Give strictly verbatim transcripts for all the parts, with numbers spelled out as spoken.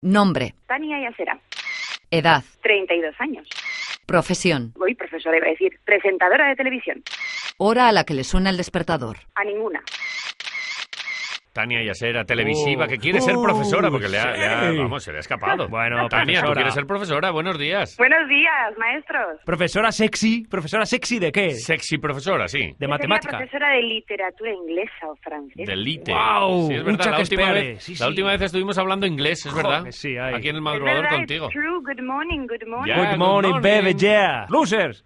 Nombre. Tania Yasera. Edad. treinta y dos años. Profesión. Voy profesora, iba a decir, presentadora de televisión. Hora a la que le suena el despertador. A ninguna. Tania Yasera, televisiva, Oh, que quiere ser oh, profesora porque le ha, le ha- sí. vamos, se le ha escapado. Bueno, Tania, tú profesora. quieres ser profesora, buenos días. Buenos días, maestros. Profesora sexy, profesora sexy ¿de qué? Sexy profesora, sí. De Yo sería matemática. profesora de literatura inglesa o francesa. Del Lite. Guau, Sí, es un verdad, la Chuck última, Speare, vez, sí, la sí. última vez estuvimos hablando inglés, es verdad. Joder, sí, ahí. Aquí en el Es madrugador verdad, contigo. it's true. Good morning, good morning. Ya. Good morning, Good baby, morning. yeah. Losers.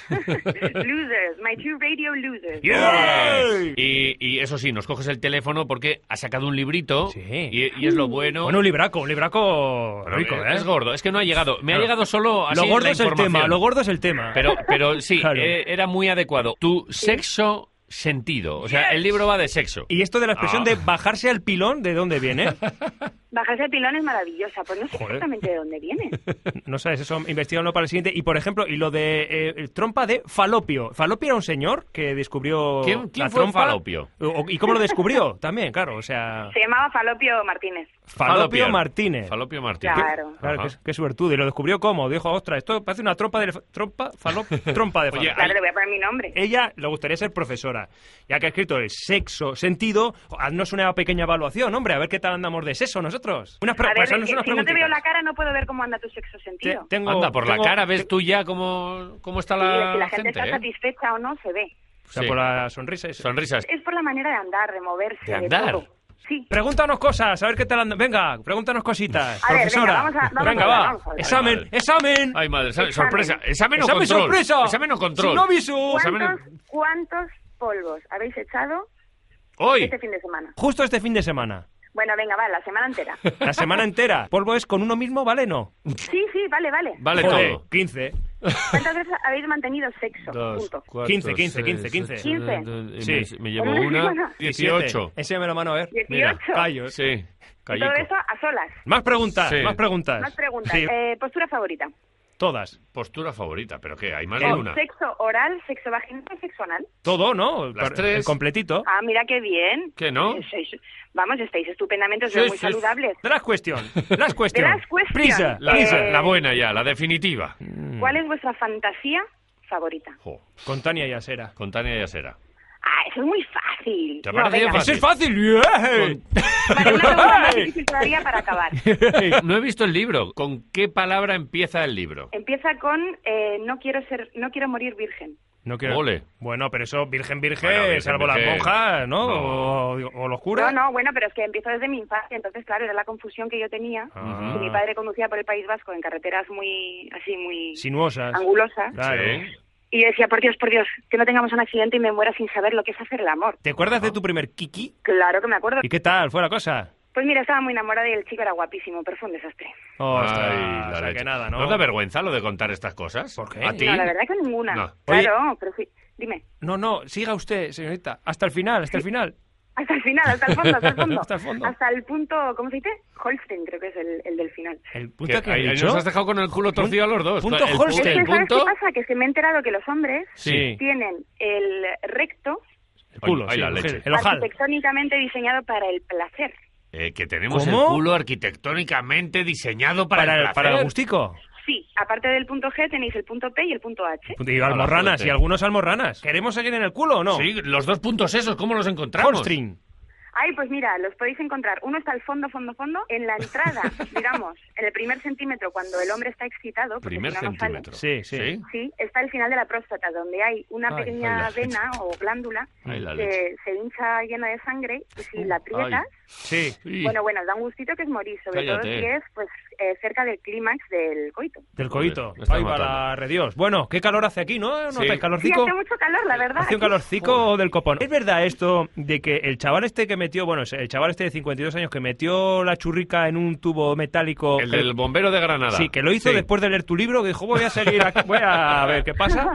Losers, my two radio losers. Yeah. Y, y eso sí, nos coges el teléfono porque ha sacado un librito Sí. y, y es lo bueno. Bueno, un libraco, un libraco Bueno, rico, es, ¿eh? es gordo, es que no ha llegado. Me ha Claro. llegado solo así Lo gordo la es el información. tema, lo gordo es el tema. Pero, pero sí, Claro. eh, era muy adecuado. Tu sexo sentido. O sea, el libro va de sexo. Y esto de la expresión Ah. de bajarse al pilón, ¿de dónde viene? Bajarse el pilón es maravillosa, pues no sé Joder. exactamente de dónde viene. No sabes, eso investigadlo para el siguiente. Y, por ejemplo, y lo de eh, trompa de Falopio. Falopio era un señor que descubrió ¿Quién- quién la fue trompa. Falopio? O- ¿Y cómo lo descubrió? También, claro, o sea... Se llamaba Falopio Martínez. Falopio Falopier. Martínez. Falopio Martínez. Claro. Claro, Ajá. qué, qué suertudo. Y lo descubrió cómo. Dijo, ostras, esto parece una trompa de... elef- ¿Trompa? Falop... Trompa de Oye, falopio. Claro, le voy a poner mi nombre. Ella le gustaría ser profesora. Ya que ha escrito el sexo, sentido, haznos una pequeña evaluación, hombre, a ver qué tal andamos de sexo nosotros. Unas pre- A ver, pues, haznos es que unas si no te veo preguntitas. la cara no puedo ver cómo anda tu sexo Te- sentido. tengo, Anda, por tengo- la cara ves te- tú ya cómo, cómo está Sí, la, si la gente gente, está ¿eh? satisfecha o no, se ve. O sea, Sí. por la sonrisa. esa. Sonrisas. Es por la manera de andar, de moverse, ¿De andar? todo. Sí. Pregúntanos cosas, a ver qué tal anda. Venga, pregúntanos cositas. A ver, venga, profesora. vamos a- vamos venga, a ver, va. vamos a ver. Examen, Ay, madre. examen. Ay, madre, examen, Examen. sorpresa. Examen o Examen control. sorpresa. Examen o control. Sin aviso. Examen o- ¿Cuántos, ¿Cuántos polvos habéis echado Hoy. este fin de semana? Justo este fin de semana. Bueno, venga, va, la semana entera. La semana entera. ¿Polvo es con uno mismo, vale? No. Sí, sí, vale, vale. Vale Joder, todo. quince. ¿Cuántas veces habéis mantenido sexo? Punto. cuatro, quince, quince, seis, quince, quince. ocho, quince. nueve, Sí. Me, me llevo ¿En una una. semana? dieciocho. Enséñame la mano, a ver. Mira, dieciocho. Callo. Sí. Y Callico. todo eso a solas. Más preguntas, Sí. más preguntas. Más preguntas. Sí, Eh, postura favorita. todas. Postura favorita, pero ¿qué? ¿Hay más Eh, de Oh, una? Sexo oral, sexo vaginal, sexo anal. Todo, ¿no? Las Par- tres. El completito. Ah, mira qué bien. ¿Qué no? Eh, sois- vamos, estáis estupendamente, os Sí, veo muy sí. saludables. De las cuestiones. Las cuestiones. las question. Prisa, La, prisa. Eh, la buena ya, la definitiva. ¿Cuál es vuestra fantasía favorita? Jo, Con Tania Yasera. con Tania Yasera. Ah, eso es muy fácil. ¿Te No, parece venga. fácil? ¡Eso es fácil! ¡Bien! Vale, una pregunta más difícil todavía para acabar. No he visto el libro. ¿Con qué palabra empieza el libro? Empieza con eh, no quiero ser, no quiero morir virgen. No quiero... Ole. Bueno, pero eso, virgen, virgen, Bueno, virgen, salvo virgen. las monjas, ¿no? No. O, o los curas. No, no, bueno, pero es que empiezo desde mi infancia, entonces claro, era la confusión que yo tenía. Ah. Que mi padre conducía por el País Vasco en carreteras muy, así, muy Sinuosas. angulosas. Claro. Sí. Y yo decía, por Dios, por Dios, que no tengamos un accidente y me muera sin saber lo que es hacer el amor. ¿Te acuerdas de tu primer kiki? Claro que me acuerdo. ¿Y qué tal fue la cosa? Pues mira, estaba muy enamorada y el chico era guapísimo, pero fue un desastre. Ostras, Ay, o la sea leche. que nada, ¿no? ¿No da vergüenza lo de contar estas cosas? ¿Por qué? ¿A ti? No, la verdad que ninguna. No. Claro, pero sí. Dime. No, no, siga usted, señorita. Hasta el final, hasta el final. Hasta el final, hasta el fondo, hasta el fondo. Hasta el fondo. Hasta el punto, ¿cómo se dice? Holstein, creo que es el, el del final. El Que punto que ahí, he ahí dicho. nos has dejado con el culo torcido a los dos. punto El Holstein. Es el que, ¿sabes punto... qué pasa? Que es que me he enterado que los hombres Sí. tienen el recto El culo, Ay, sí, la el, leche. el ojal. arquitectónicamente diseñado para el placer. Eh, que tenemos ¿Cómo? el culo arquitectónicamente diseñado para, Para, el el, placer. para el gustico. Sí, aparte del punto G tenéis el punto P y el punto H. Y almorranas, joder. y algunos almorranas. ¿Queremos seguir en el culo o no? Sí, los dos puntos esos, ¿cómo los encontramos? Holstring. Ay, pues mira, los podéis encontrar. Uno está al fondo, fondo, fondo. En la entrada, digamos, en el primer centímetro, cuando el hombre está excitado. porque Primer si no, no sale. centímetro. Sí, sí. Sí, está al final de la próstata, donde hay una Ay, pequeña ay, la vena o glándula Ay, la que leche. se hincha llena de sangre y si la aprietas, Sí. Sí. bueno, bueno, da un gustito que es morir, sobre todo Cállate. si es pues eh, cerca del clímax del coito. Del Joder, coito. me estás Ay, para matando. re Dios. Bueno, qué calor hace aquí, ¿no? ¿No Sí. hace Sí, calorcico? hace mucho calor, la verdad. Hace un aquí. calorcico del copón. ¿Es verdad esto de que el chaval este que metió, bueno, el chaval este de cincuenta y dos años que metió la churrica en un tubo metálico... El que- del bombero de Granada. Sí, que lo hizo Sí. después de leer tu libro, que dijo, voy a salir aquí, voy a ver qué pasa.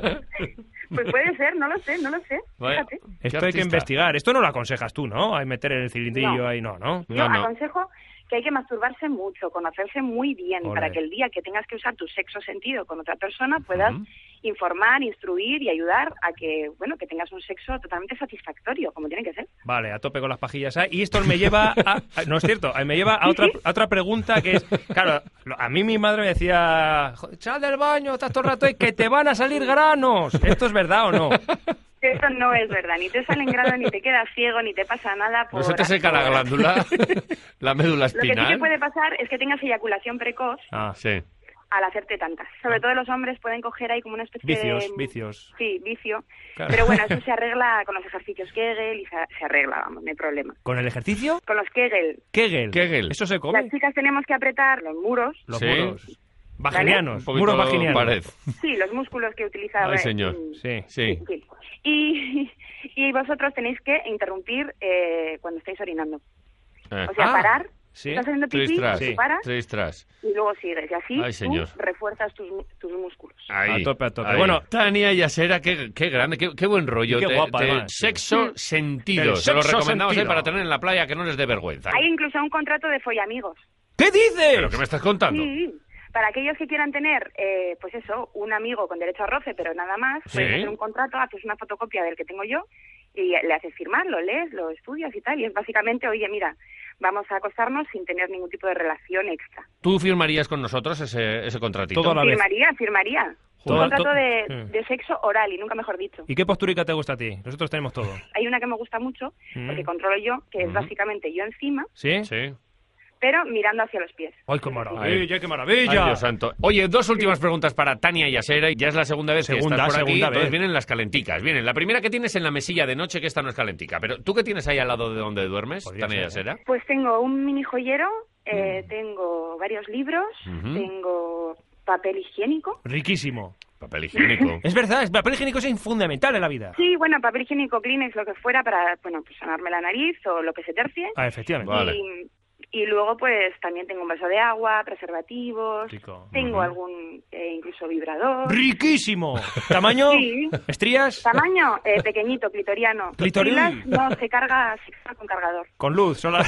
Pues puede ser, no lo sé, no lo sé. Vaya. Fíjate. Esto hay que artista. investigar. Esto no lo aconsejas tú, ¿no? Hay meter el cilindrillo No. ahí, no, ¿no? No, Yo no. aconsejo que hay que masturbarse mucho, conocerse muy bien, Ole. para que el día que tengas que usar tu sexo sentido con otra persona puedas Ujú. informar, instruir y ayudar a que, bueno, que tengas un sexo totalmente satisfactorio, como tiene que ser. Vale, a tope con las pajillas. ¿eh? Y esto me lleva a... a- no es cierto, me lleva a otra, a otra pregunta que es... Claro, lo- a mí mi madre me decía, "Joder, sal del baño, estás todo el rato ahí, que te van a salir granos. ¿Esto es verdad o no? Eso no es verdad, ni te salen granos, ni te quedas ciego, ni te pasa nada por... ¿No se te seca la por- glándula? La médula Lo que sí espinal. que puede pasar es que tengas eyaculación precoz Ah, Sí. al hacerte tantas. Sobre todo los hombres pueden coger ahí como una especie vicios, de... vicios. Sí, vicio. Claro. Pero bueno, eso se arregla con los ejercicios Kegel y se, se arregla, vamos, no hay problema. ¿Con el ejercicio? Con los Kegel, Kegel. Kegel. ¿Eso se las come? chicas tenemos que apretar los muros, Los Sí. muros. Vaginianos, Un poquito muros vaginianos. pared. sí, los músculos que utiliza... Ay, señor. mm, Sí. Sí. sí. Y, y vosotros tenéis que interrumpir eh, cuando estáis orinando. Eh. O sea, Ah, parar, sí. estás haciendo pipí, Tristras. tú Sí. paras Tristras. y luego sigues. Y así Ay, señor. tú refuerzas tus, tus músculos. Ahí, A tope, a tope. ahí. Bueno. Tania Yasera, qué, qué grande, qué, qué buen rollo. Y qué Te- guapa, te- además. Sexo Mm. sentido. El Se lo sexo recomendamos eh, sentido. para tener en la playa, que no les dé vergüenza. Hay incluso un contrato de follamigos. ¿Qué dices? ¿Pero qué me estás contando? Sí, para aquellos que quieran tener, eh, pues eso, un amigo con derecho a roce, pero nada más, Sí. puedes hacer un contrato, haces una fotocopia del que tengo yo y le haces firmar, lo lees, lo estudias y tal. Y es básicamente, oye, mira, vamos a acostarnos sin tener ningún tipo de relación extra. ¿Tú firmarías con nosotros ese, ese contratito? Todo a la vez. Firmaría, firmaría. Todo- un contrato to- de, Mm. de sexo oral y nunca mejor dicho. ¿Y qué posturica te gusta a ti? Nosotros tenemos todo. Hay una que me gusta mucho, Mm. porque controlo yo, que es Mm. básicamente yo encima, ¿Sí? Sí. pero mirando hacia los pies. ¡Ay, qué maravilla, qué maravilla! Ay, Dios santo. Oye, dos últimas preguntas para Tania Yasera. Ya es la segunda vez Segunda, que estás por aquí. segunda Entonces vez. vienen las calenticas. Vienen. La primera que tienes en la mesilla de noche, que esta no es calentica. Pero ¿tú qué tienes ahí al lado de donde duermes, Podría Tania ser, ¿eh? Yasera? Pues tengo un mini joyero, eh, tengo varios libros, Ujú. tengo papel higiénico. Riquísimo. Papel higiénico. Es verdad, el papel higiénico es fundamental en la vida. Sí, bueno, papel higiénico, Kleenex, lo que fuera para, bueno, pues sanarme la nariz o lo que se tercie. Ah, efectivamente. Vale. Y, y luego, pues, también tengo un vaso de agua, preservativos, Rico. tengo Ujú. algún, eh, incluso vibrador. ¡Riquísimo! ¿Tamaño? Sí. ¿Estrías? Tamaño, eh, pequeñito, clitoriano. Clitoriano. Pilas, no, se carga, se carga con cargador. Con luz, solar.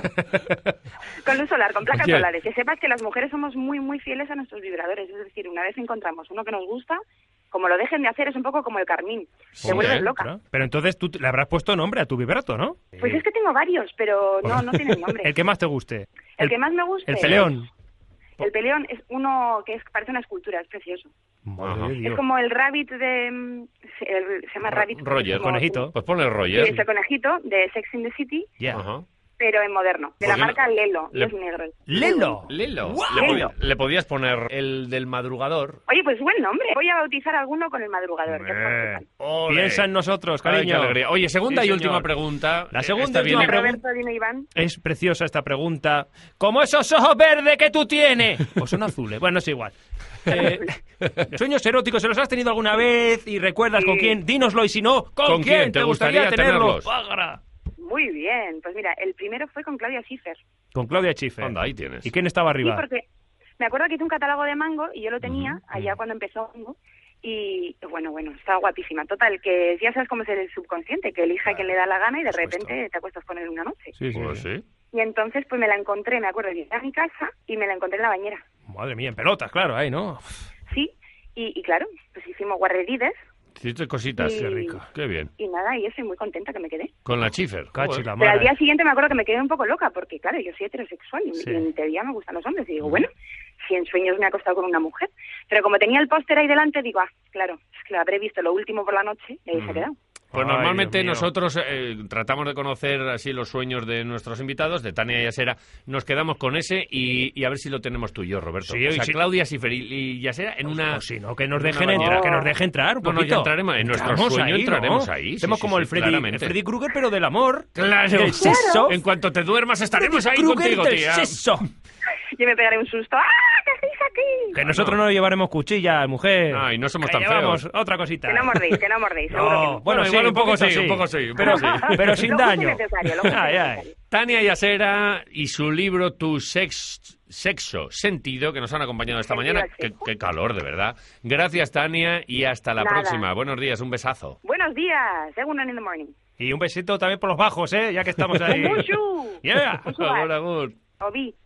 Con luz solar, con placas Oye. solares. Que sepas que las mujeres somos muy, muy fieles a nuestros vibradores. Es decir, una vez encontramos uno que nos gusta, como lo dejen de hacer, es un poco como el carmín. Sí, Te vuelves ¿eh? loca. Claro. Pero entonces tú le habrás puesto nombre a tu vibrato, ¿no? Pues es que tengo varios, pero no, no tienen nombre. El que más te guste. El que más me gusta. El peleón. El peleón es uno que es, parece una escultura, es precioso. Madre Ajá. de Es Dios. como el rabbit de... mm, Se, el- se llama rabbit. porque Roger. es como- Conejito. Pues ponle Sí, Roger. ese conejito de Sex in the City, Ya. Ajá. pero en moderno. De ¿Por la qué no? marca Lelo, y Le- es negro. ¡Lelo! Lelo. ¡Guau! Le, podi- Lelo. le podías poner el del madrugador. Oye, pues buen nombre. Voy a bautizar alguno con el madrugador. ya sabes qué tal. Ole. Piensa en nosotros, Ay, qué cariño. alegría. Oye, segunda Sí, y última señor. pregunta. La Eh, segunda esta y última viene- pregunta. Roberto, dime, Iván. Es preciosa esta pregunta. ¿Cómo esos ojos verdes que tú tienes? Pues son azules. Bueno, es igual. Eh, sueños eróticos, ¿se los has tenido alguna vez? ¿Y recuerdas Sí. con quién? Dínoslo y si no, ¿con, ¿Con quién te gustaría tenerlos? Págara. Muy bien. Pues mira, el primero fue con Claudia Schiffer. Con Claudia Schiffer. Anda, ahí tienes. ¿Y quién estaba Sí, arriba? porque me acuerdo que hice un catálogo de Mango y yo lo tenía Ujú, allá cuando empezó Mango. Y bueno, bueno, estaba guapísima. Total, que ya sabes cómo es el subconsciente, que elija a quien le da la gana y de por supuesto. repente te acuestas con él una noche. Sí, sí, Pues sí. sí. Y entonces pues me la encontré, me acuerdo, llegué a mi casa y me la encontré en la bañera. Madre mía, en pelotas, claro, ahí, ¿no? Sí, y, y claro, pues hicimos guarrerides Hiciste cositas. Sí. Qué rico. Qué bien. y nada, y yo soy muy contenta que me quedé. Con la Schiffer. Cachi Joder. la Pero al madre. día siguiente me acuerdo que me quedé un poco loca, porque claro, yo soy heterosexual y, Sí. y en teoría me gustan los hombres. Y digo, bueno, si en sueños me he acostado con una mujer. Pero como tenía el póster ahí delante, digo, ah, claro, es que lo habré visto lo último por la noche y ahí se ha quedado. Pues Ay, normalmente Dios mío. nosotros eh, tratamos de conocer así los sueños de nuestros invitados, de Tania y Yasera. Nos quedamos con ese y, y a ver si lo tenemos tú y yo, Roberto. Sí, o sea, sí. Claudia Schiffer y, y Yasera en una... O si no, que nos en una dejen bañera. entrar, que nos dejen entrar un No, no, poquito. ya entraremos. En nuestro Entramos sueño ahí, entraremos ¿no? ahí. Sí, Hacemos sí, como sí, el Freddy, claramente. el Freddy Krueger, pero del amor. Claro. Del sexo. En cuanto te duermas estaremos Freddy ahí Krueger contigo, del tía. sexo. Yo me pegaré un susto. ¡Ah, qué hacéis aquí! Que nosotros no llevaremos cuchillas, mujer. Ay, no somos Que tan llevamos feos. otra cosita. Que no mordéis, que no mordéis, seguro que No, no. bueno, Bueno, sí, igual un poco poquito sí, un poco sí, un Pero, poco sí. pero sin Lo justo daño. y necesario, lo justo y Ay, ay. necesario. Tania Yasera y su libro Tu sex, Sexo Sentido, que nos han acompañado esta Sentido mañana. al Qué, sexo. qué calor, de verdad. Gracias, Tania, y hasta la Nada. próxima. Buenos días, un besazo. Buenos días, según in the morning. Y un besito también por los bajos, ¿eh? Ya que estamos ahí. Bonjour. Yeah. Bonsoir. Agur, agur. o vi.